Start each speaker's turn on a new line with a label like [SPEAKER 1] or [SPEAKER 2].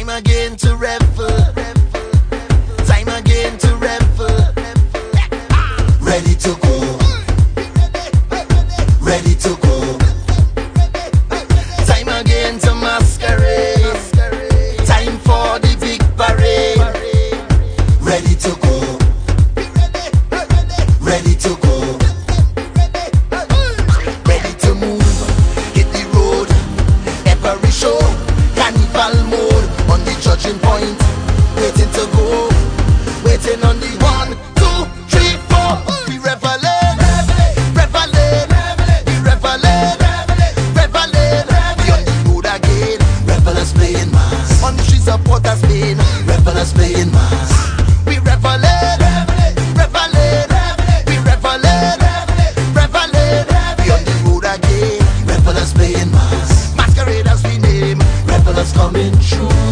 [SPEAKER 1] Time again to revel. Time again to revel. Ready to go. Ready to go. Time again to masquerade. Time for the big parade. Ready to go. Ready to go. Ready to move. Hit the road. Every show. Carnival mode. On the judging point. Waiting to go. Waiting on the 1, 2, 3, 4. We revelate. Revelate. We revelate. Revelate. We on the road again. Revelers playing mass. On the streets of Port of Spain. Revelers playing mass. We revelate. Revelate. We revelate. Revelate. We on the road again. Revelers playing mass. Masqueraders we name. Revelers coming true.